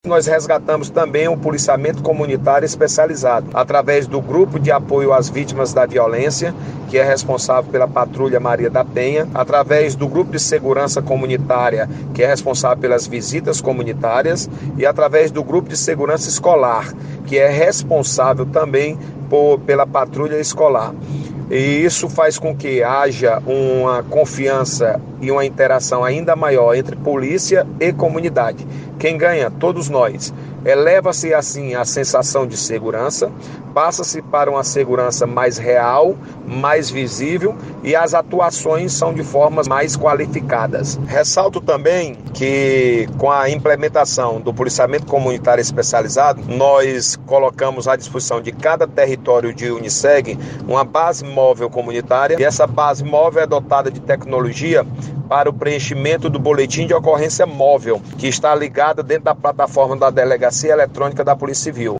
nós resgatamos também o policiamento comunitário especializado, através do Grupo de Apoio às Vítimas da Violência, que é responsável pela Patrulha Maria da Penha, através do Grupo de Segurança Comunitária, que é responsável pelas visitas comunitárias, e através do Grupo de Segurança Escolar, que é responsável também pela patrulha escolar. E isso faz com que haja uma confiança e uma interação ainda maior entre polícia e comunidade. Quem ganha? Todos nós. Eleva-se assim a sensação de segurança, passa-se para uma segurança mais real, mais visível, e as atuações são de formas mais qualificadas. Ressalto também que com a implementação do policiamento comunitário especializado, nós colocamos à disposição de cada território de Uniceg uma base móvel comunitária, e essa base móvel é dotada de tecnologia para o preenchimento do boletim de ocorrência móvel, que está ligado dentro da plataforma da Delegacia Eletrônica da Polícia Civil.